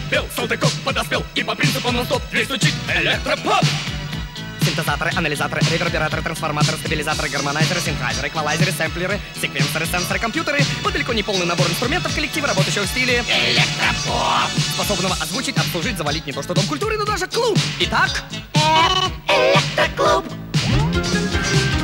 пел, Салтыков подоспел, и по принципу нон-стоп здесь звучит электропоп. Синтезаторы, анализаторы, ревербераторы, трансформаторы, стабилизаторы, гармонайзеры, синхайзеры, эквалайзеры, сэмплеры, секвенсоры, сенсоры, компьютеры. Вот далеко не полный набор инструментов коллектива, работающего в стиле электропоп, способного озвучить, обслужить, завалить не то что дом культуры, но даже клуб. Итак, Электроклуб.